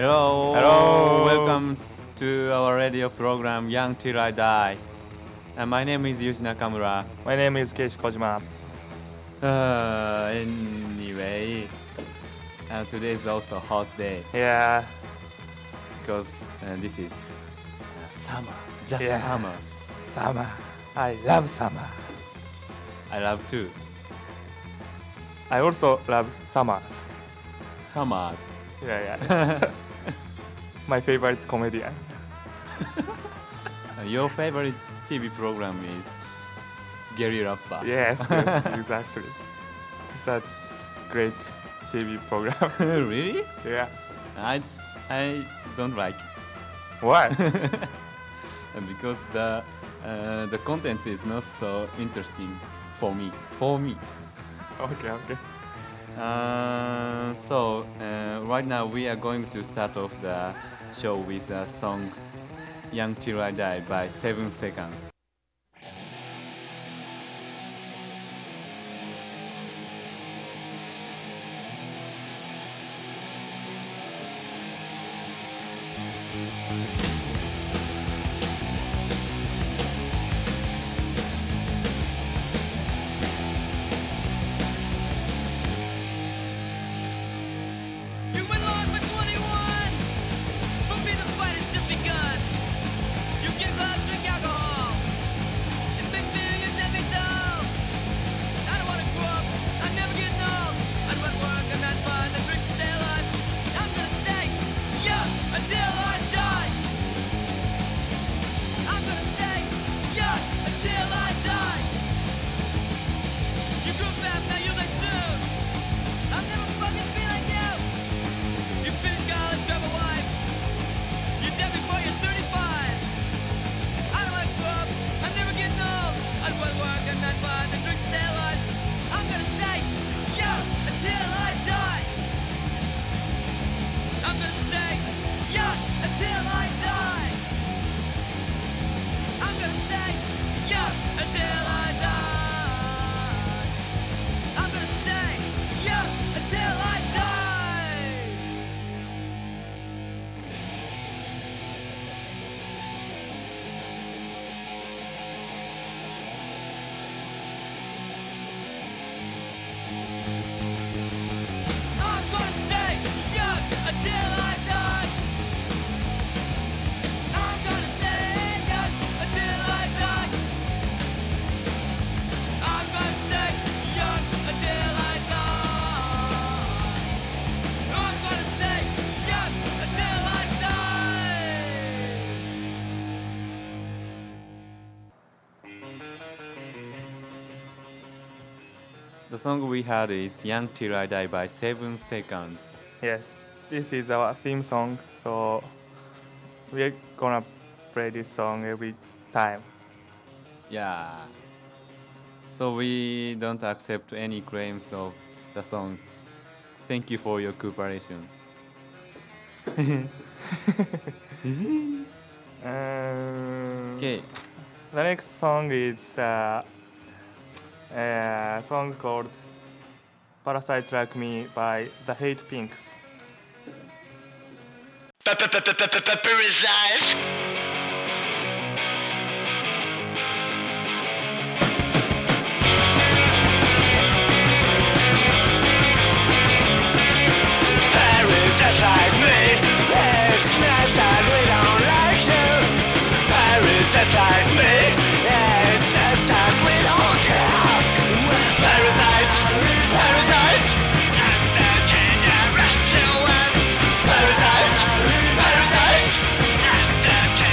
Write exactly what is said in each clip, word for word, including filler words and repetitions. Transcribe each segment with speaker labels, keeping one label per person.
Speaker 1: Hello.
Speaker 2: Hello.
Speaker 1: Welcome to our radio program Young Till I Die. Uh, my name is Yuji Nakamura.
Speaker 2: My name is Keishi Kojima.
Speaker 1: Uh, anyway, uh, today is also a hot day
Speaker 2: Yeah.
Speaker 1: because uh, this is uh, summer. Just
Speaker 2: Yeah.
Speaker 1: summer.
Speaker 2: Summer. I love summer.
Speaker 1: I love too.
Speaker 2: I also love summers.
Speaker 1: Summers.
Speaker 2: Yeah, yeah. My favorite comedian.
Speaker 1: Uh, your favorite T V program is Gary Rapper.
Speaker 2: Yes, yes, exactly. That's great T V program.
Speaker 1: Really?
Speaker 2: Yeah.
Speaker 1: I I don't like it.
Speaker 2: Why?
Speaker 1: And because the uh, the content is not so interesting for me. For me.
Speaker 2: Okay, okay.
Speaker 1: Uh, so uh, right now we are going to start off the show with a song "Young Till I Die" by Seven Seconds.
Speaker 3: You've been long for twenty-one. For me, the fight has just begun. You give up, drink alcohol. It makes me your deadly doll. I don't wanna grow up. I'm never getting old. I'd rather work and not fun and drink to stay alive. I'm gonna stay young until I die. I'm gonna stay young until I die. You grew fast, now you die soon. I'll never fucking be like you. You finish college, grab a wife. You're dead before you're thirty-five. I don't wanna grow up. I'm never getting old. I'd rather work and not fun and drink to stay alive. I'm gonna stay young until I die. I'm gonna stay young until I die. I'm gonna stay young until I die. I'm gonna stay young until I die. I'm gonna stay young until I die. I'm gonna stay young until I die. I'm gonna stay young until I die. I'm gonna stay young until I die.
Speaker 1: The song we heard is "Young Till I Die" by Seven Seconds.
Speaker 2: Yes. This is our theme song, so we're gonna play this song every time.
Speaker 1: Yeah. So we don't accept any claims of the song. Thank you for your cooperation.
Speaker 2: Um,
Speaker 1: Okay.
Speaker 2: The next song is uh, a song called Parasites Like Me by The Hate Pinks.
Speaker 3: Parasite. Parasites like me. It's not that we don't like you. Parasites like me. It's just that we don't care. Parasites, parasites. I'm the king of you. Parasites, parasites. I'm the king.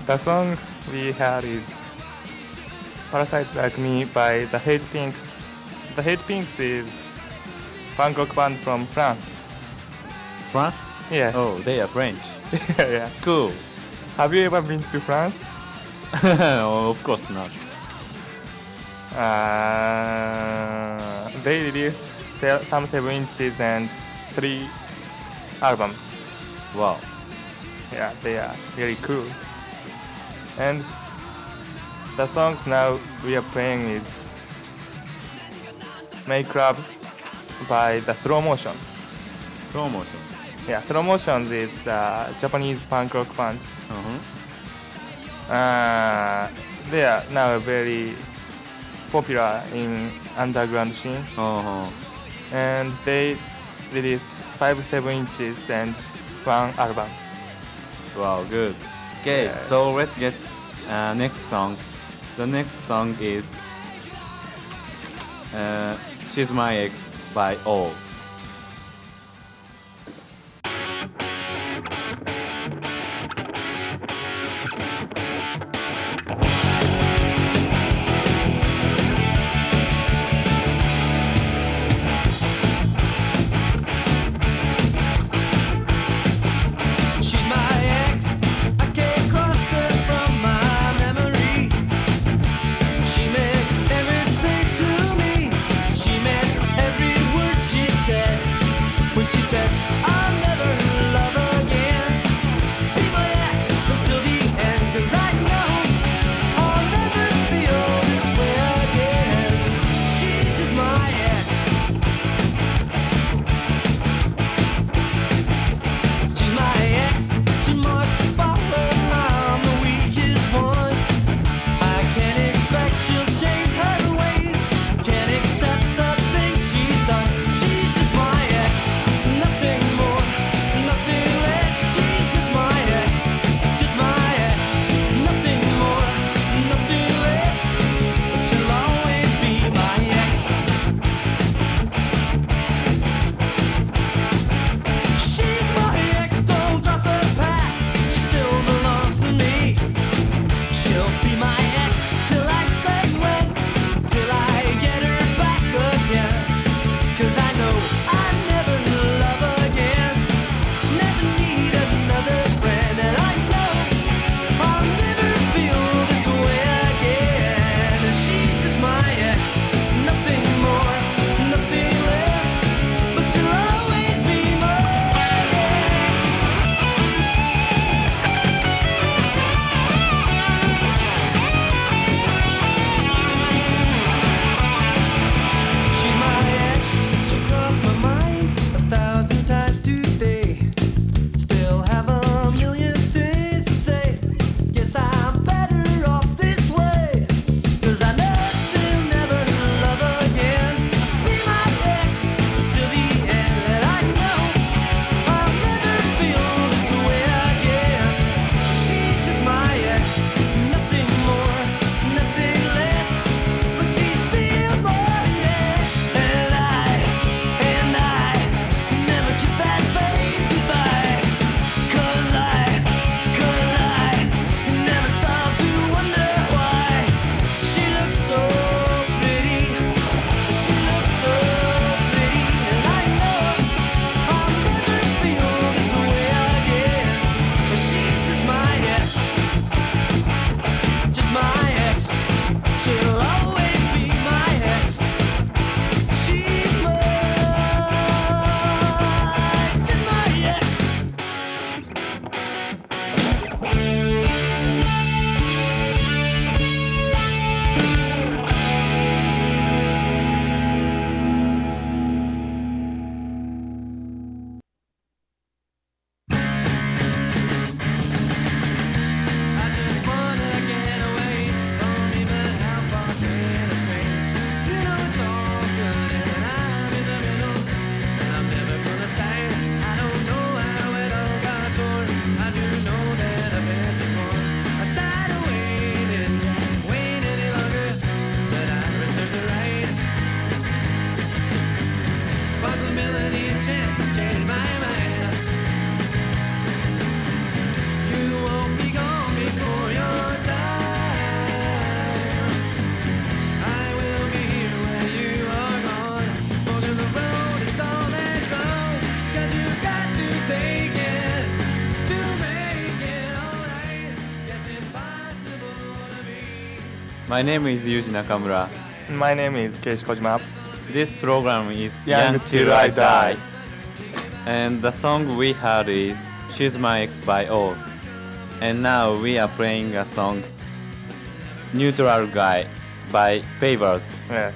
Speaker 2: The song we had is Parasites Like Me by The Hate Pinks. The Hate Pinks is punk rock band from France.
Speaker 1: France?
Speaker 2: Yeah.
Speaker 1: Oh, they are French.
Speaker 2: yeah.
Speaker 1: Cool.
Speaker 2: Have you ever been to France?
Speaker 1: Oh, of course not.
Speaker 2: Uh, they released se- some seven inches and three albums.
Speaker 1: Wow.
Speaker 2: Yeah, they are really cool. And the songs now we are playing is Make Love by the Slow Motions.
Speaker 1: Slow motion.
Speaker 2: Yeah, Slow Motions is a Japanese punk rock band.
Speaker 1: Uh-huh.
Speaker 2: Uh, they are now very popular in underground scene,
Speaker 1: Uh-huh.
Speaker 2: and they released five seven inches and one album.
Speaker 1: Wow, good. Okay,
Speaker 2: Yeah.
Speaker 1: so let's get uh, next song. The next song is uh, She's My Ex by O.
Speaker 3: She's my ex. I can't cross her from my memory. She meant everything to me. She meant every word she
Speaker 1: My name is Yuji Nakamura.
Speaker 2: My name is Keishi Kojima.
Speaker 1: This program is
Speaker 2: Young
Speaker 1: Young
Speaker 2: Till
Speaker 1: Till
Speaker 2: I
Speaker 1: I
Speaker 2: Die.
Speaker 1: Die. And the song we heard is She's My Ex by All. And now we are playing a song Neutral Guy by Favors.
Speaker 2: Yes.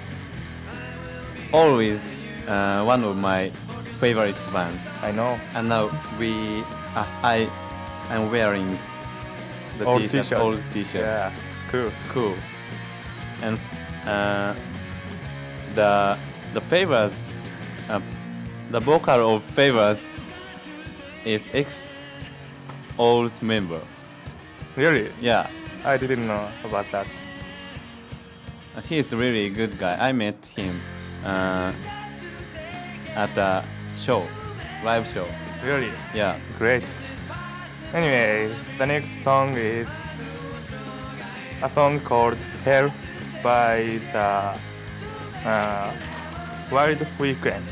Speaker 1: Always uh, one of my favorite bands.
Speaker 2: I know.
Speaker 1: And now we, uh, I am wearing the
Speaker 2: Old
Speaker 1: t-shirt,
Speaker 2: t-shirt.
Speaker 1: old t-shirt.
Speaker 2: Yeah. Cool.
Speaker 1: Cool. And uh, the the Favors, uh, the vocal of Favors is ex old member.
Speaker 2: Really?
Speaker 1: Yeah,
Speaker 2: I didn't know about that.
Speaker 1: he's a really good guy. I met him uh, at a show, live show.
Speaker 2: Really?
Speaker 1: Yeah.
Speaker 2: Great. Anyway, the next song is a song called Hell by the uh, Wild Weekend.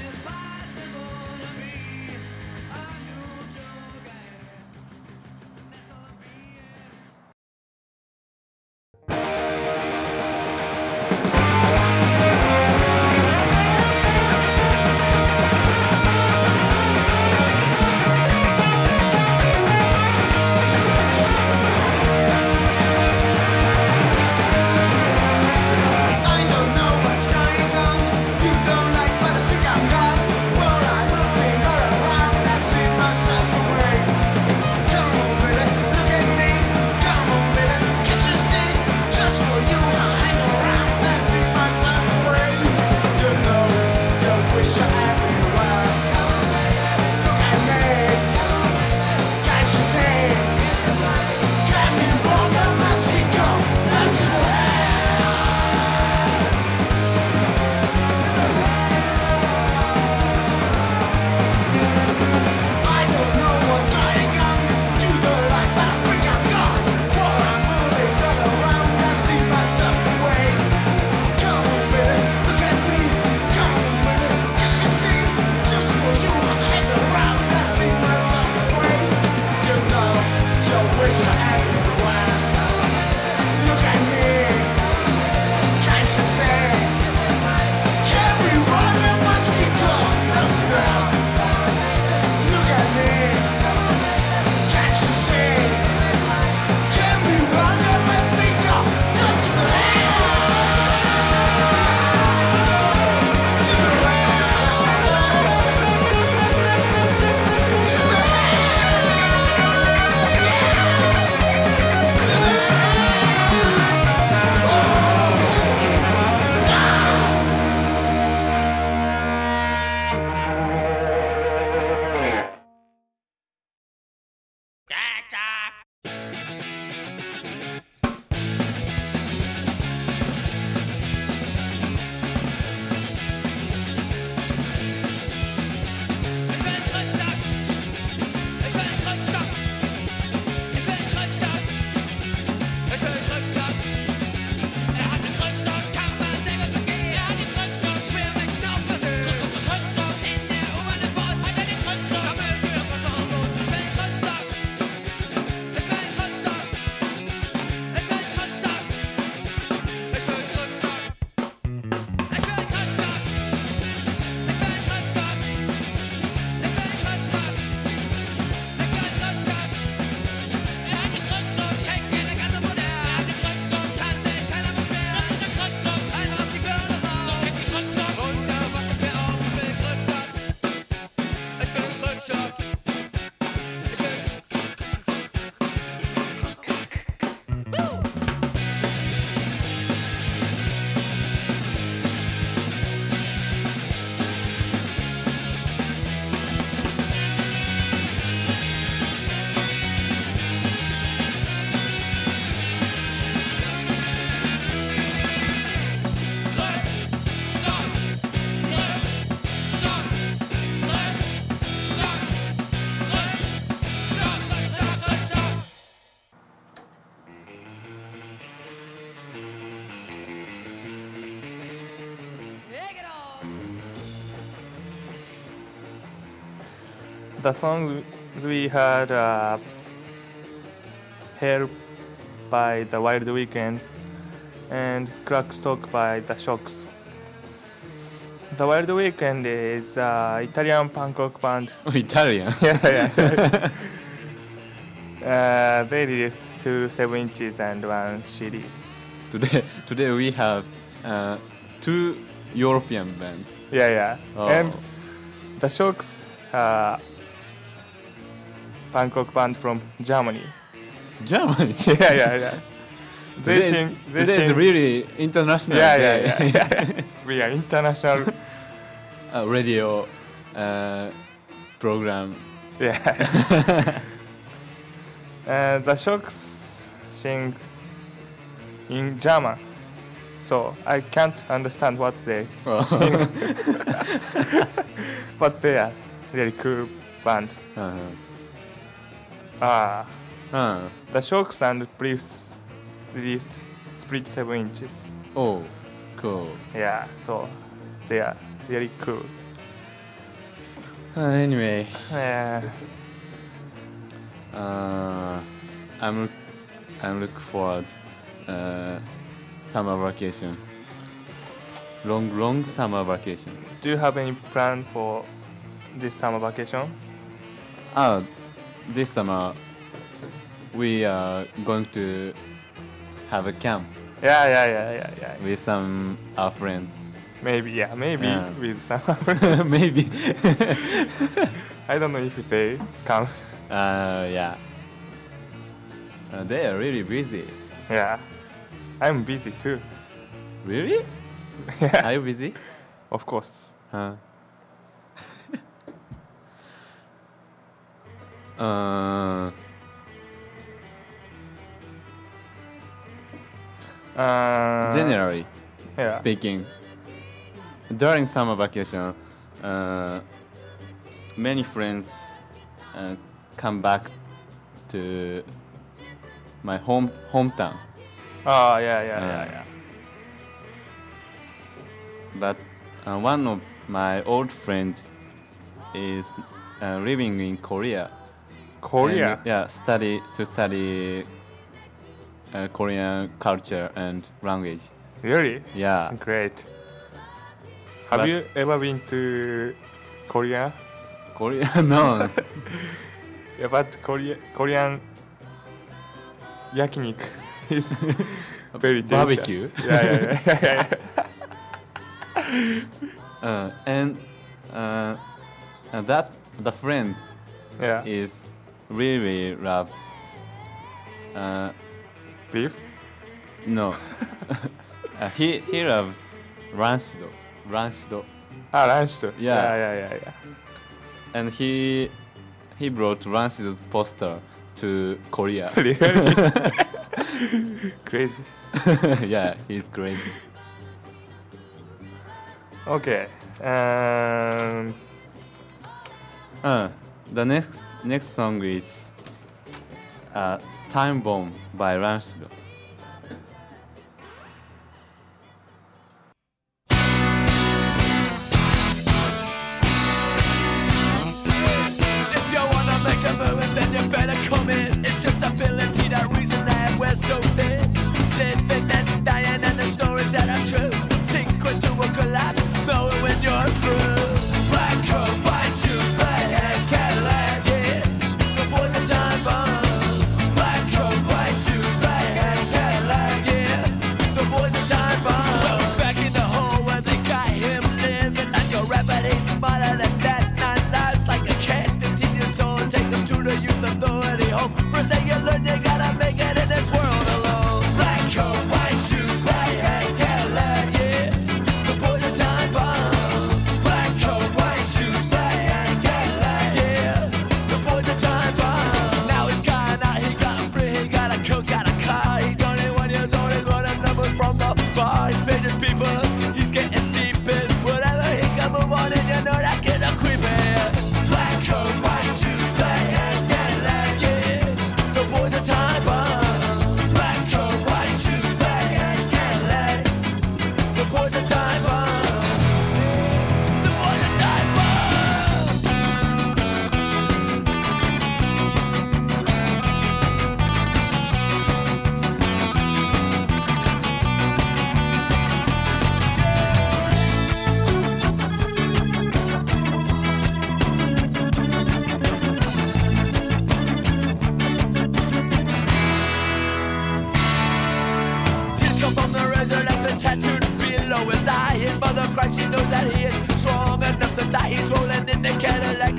Speaker 4: I don't know what's going on. You don't like what I think I'm gone. Well, I'm moving all around. I see myself away. Come on, baby, look at me. Come on, baby, can't you see? Just for you, I hang around. I see myself away. You know, you wish I had been wild. Look at me, can't you see? Can you walk? I must be gone. That's the I don't know what's going on. You don't like, but I think I'm gone. Well, I'm moving all around. I see myself away. Come on, baby, look at me. Come on, baby, can't you see? Just for you, I hang around. I see myself away. You know, you wish I had been wild. Look at me, can't you see? Everyone that must be gone. That's the ground. Look at me, can't you see? Everyone that must be gone. Touch the hand. To the hand. To the
Speaker 3: Ich will einen Krückstock. Ich will einen Krückstock. Ich will einen Krückstock. Ich will einen Krückstock. Er hat einen Krückstock, kann man sehr gut gehen. Er hat den Krückstock, schwer mit Knauf versehen. Krückstock in der U-Bahn im Bus. Hat er den Krückstock, da möchte ich irgendwas machen muss. Ich will einen Krückstock. Ich will einen Krückstock. Ich will einen Krückstock. Ich will einen Krückstock. Ich will einen Krückstock. Ich will einen Krückstock. Ich will einen Krückstock. Ich will einen Krückstock. Er hat den Krückstock, schenkt mir eine ganze Butter. Er hat den Krückstock, kann sich keiner beschweren. Er hat den Krückstock, einfach auf die Birne raus. So fängt die Krückstock runter, was ist mir auf? Ich will einen Krückstock. Ich will einen Krückstock. Ich will einen Krückstock. Krückstock. Krückstock. Krückstock. Krückstock. Krückstock. Take it off.
Speaker 2: The song we heard, uh, Hell by the Wild Weekend, and Crack Stock by The Shocks. The Wild Weekend is an Italian punk rock band.
Speaker 1: Oh, Italian.
Speaker 2: yeah, yeah. uh, they released two seven inches and one C D.
Speaker 1: Today, today we have uh, two European bands.
Speaker 2: Yeah, yeah.
Speaker 1: Oh.
Speaker 2: And The Shocks, uh, punk rock band from Germany.
Speaker 1: Germany.
Speaker 2: yeah, yeah, yeah. They
Speaker 1: Today,
Speaker 2: sing.
Speaker 1: is,
Speaker 2: They
Speaker 1: today is
Speaker 2: sing.
Speaker 1: really international
Speaker 2: Yeah,
Speaker 1: day.
Speaker 2: yeah, yeah, yeah. We are international.
Speaker 1: uh, radio uh, program.
Speaker 2: Yeah. And The Shocks sing in German, so I can't understand what they
Speaker 1: Oh.
Speaker 2: sing. But they are really cool band.
Speaker 1: uh-huh.
Speaker 2: Ah,
Speaker 1: Uh,
Speaker 2: The Shocks and Briefs released Split seven inches.
Speaker 1: oh, cool.
Speaker 2: Yeah, so they are really cool.
Speaker 1: Uh, anyway,
Speaker 2: Yeah.
Speaker 1: uh, I'm look, I'm looking forward uh, summer vacation. Long, long summer vacation.
Speaker 2: Do you have any plan for this summer vacation?
Speaker 1: Ah, this summer we are going to have a camp
Speaker 2: Yeah, yeah, yeah, yeah, yeah.
Speaker 1: with some our friends.
Speaker 2: Maybe, yeah, maybe
Speaker 1: Yeah.
Speaker 2: with some.
Speaker 1: Maybe.
Speaker 2: I don't know if they come.
Speaker 1: uh, yeah. Uh, they are really busy.
Speaker 2: Yeah, I'm busy too.
Speaker 1: Really?
Speaker 2: Yeah,
Speaker 1: Are you busy?
Speaker 2: of course.
Speaker 1: Huh. uh,
Speaker 2: Uh,
Speaker 1: generally
Speaker 2: yeah.
Speaker 1: speaking, during summer vacation, uh, many friends uh, come back to my home hometown.
Speaker 2: Oh, yeah, yeah,
Speaker 1: Uh,
Speaker 2: yeah, yeah.
Speaker 1: But uh, one of my old friends is uh, living in Korea.
Speaker 2: Korea.
Speaker 1: And, yeah, study to study uh, Korean culture and language.
Speaker 2: Really?
Speaker 1: Yeah.
Speaker 2: Great. Have
Speaker 1: But-
Speaker 2: you ever been to Korea?
Speaker 1: Korea? No.
Speaker 2: Yeah, but Korea, Korean yakiniku is very delicious.
Speaker 1: Barbecue?
Speaker 2: Yeah, yeah, yeah, yeah, yeah.
Speaker 1: uh, and uh, uh, that the friend
Speaker 2: yeah.
Speaker 1: is really love. Uh,
Speaker 2: Beef?
Speaker 1: no. uh, he he loves ranshido. Ranshido.
Speaker 2: Ah, lunch too.
Speaker 1: Yeah.
Speaker 2: Yeah, yeah, yeah, yeah.
Speaker 1: And he he brought Ranshido's poster to Korea.
Speaker 2: Really? Crazy.
Speaker 1: Yeah, he's crazy.
Speaker 2: Okay. Um,
Speaker 1: Uh, the next next song is uh, Time Bomb by Ranshido.
Speaker 3: If you wanna make a move, then you better come in. It's just ability, that reason that we're so thin. Living and dying, and the stories that are true. Secret to a collapse, knowing when you're through. Black coat, white shoes, black hat, Cadillac, yeah. The boys are time bomb. Black coat, white shoes, black hat,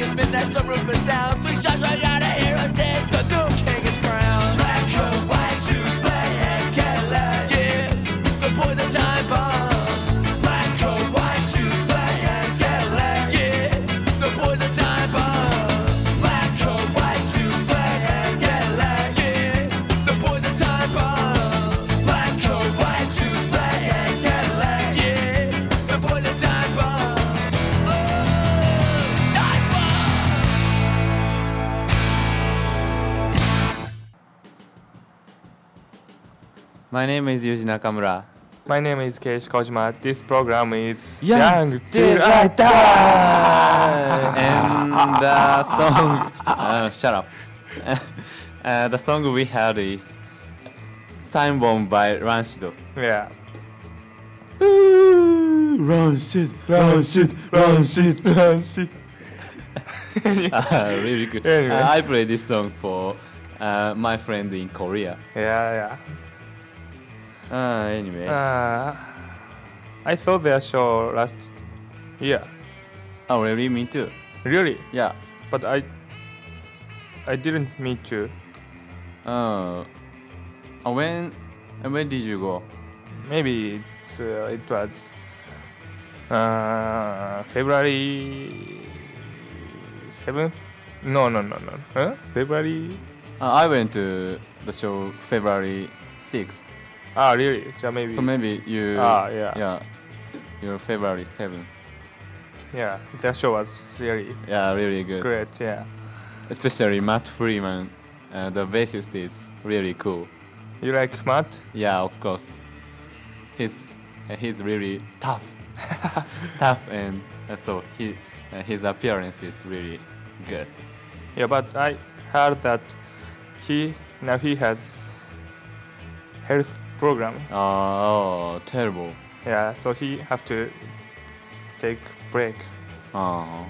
Speaker 3: can spin that sunroof is down. Three shots right out of here and then the new king is crowned. Black coat, white shoes, black hat, Cadillac. Yeah, the poison time bomb. Black coat, white shoes, black hat, Cadillac. Yeah, the poison time bomb. Black coat, white shoes, black hat, Cadillac. Yeah, the poison time bomb. Black coat, white shoes, black hat, Cadillac. Yeah, the poison time bomb.
Speaker 1: My name is Yuji Nakamura.
Speaker 2: My name is Keiichi Kojima. This program is
Speaker 1: Young
Speaker 2: Till
Speaker 1: Till
Speaker 2: I
Speaker 1: I
Speaker 2: Die.
Speaker 1: And the song, uh, shut up. uh, the song we had is Time Bomb by Ranshido.
Speaker 2: Yeah.
Speaker 1: Run shit, run shit, run shit.
Speaker 2: Run shit.
Speaker 1: uh, really good.
Speaker 2: Anyway.
Speaker 1: Uh, I played this song for uh, my friend in Korea.
Speaker 2: Yeah,
Speaker 1: Uh, anyway.
Speaker 2: yeah. Uh, I saw their show last year.
Speaker 1: oh, really? Me too.
Speaker 2: Really?
Speaker 1: Yeah.
Speaker 2: But I I didn't meet you.
Speaker 1: Uh, uh, when uh, when did you go?
Speaker 2: Maybe it, uh, it was uh, February seventh? No, no, no, no. Huh? February?
Speaker 1: Uh, I went to the show February sixth.
Speaker 2: Ah, really? So maybe.
Speaker 1: So maybe you.
Speaker 2: Ah, yeah.
Speaker 1: Yeah. Your February seventh.
Speaker 2: Yeah, their show was really
Speaker 1: Yeah, really good.
Speaker 2: great. Yeah.
Speaker 1: Especially Matt Freeman, uh, the bassist is really cool.
Speaker 2: You like Matt?
Speaker 1: Yeah, of course. He's uh, he's really tough, tough, and uh, so he uh, his appearance is really good.
Speaker 2: Yeah, but I heard that he now he has health program.
Speaker 1: Oh, terrible.
Speaker 2: Yeah, so he have to take break.
Speaker 1: Oh,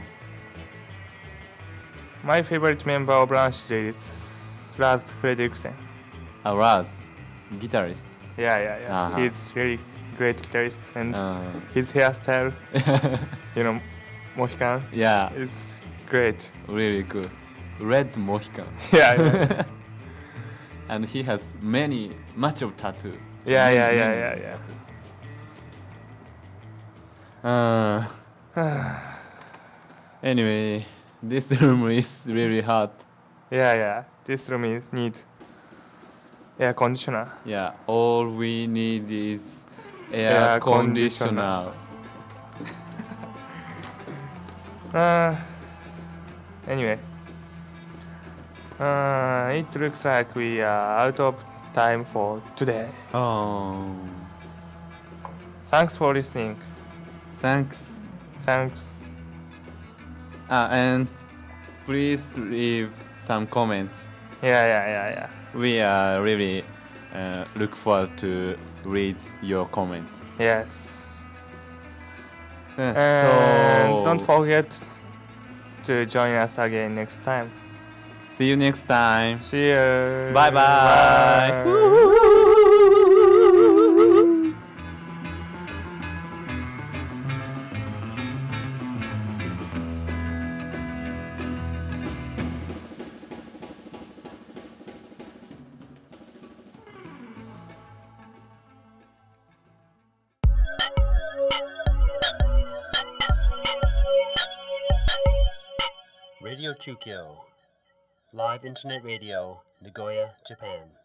Speaker 2: My favorite member of Rancid is Lars Fredriksen.
Speaker 1: uh, Raz, guitarist.
Speaker 2: Yeah, yeah, yeah.
Speaker 1: Uh-huh.
Speaker 2: He's really great guitarist, and
Speaker 1: Uh,
Speaker 2: his hairstyle, you know, Mohican,
Speaker 1: yeah,
Speaker 2: is great.
Speaker 1: really good. Red Mohican.
Speaker 2: Yeah, yeah,
Speaker 1: And he has many, much of tattoo.
Speaker 2: yeah, yeah,
Speaker 1: Many,
Speaker 2: yeah,
Speaker 1: many
Speaker 2: yeah, yeah.
Speaker 1: tattoo. Uh, anyway, this room is really hot.
Speaker 2: Yeah, yeah. This room is need air conditioner.
Speaker 1: Yeah, all we need is air,
Speaker 2: Air
Speaker 1: conditioner.
Speaker 2: Uh, anyway, uh, it looks like we are out of time for today.
Speaker 1: Oh,
Speaker 2: Thanks for listening.
Speaker 1: thanks.
Speaker 2: Thanks.
Speaker 1: Uh, and please leave some comments.
Speaker 2: Yeah, yeah, yeah, yeah.
Speaker 1: We are really uh, look forward to read your comment.
Speaker 2: Yes.
Speaker 1: Uh,
Speaker 2: And
Speaker 1: so
Speaker 2: don't forget to join us again next time.
Speaker 1: see you next time.
Speaker 2: See you.
Speaker 1: Bye bye.
Speaker 5: Radio Chukyo, live internet radio, Nagoya, Japan.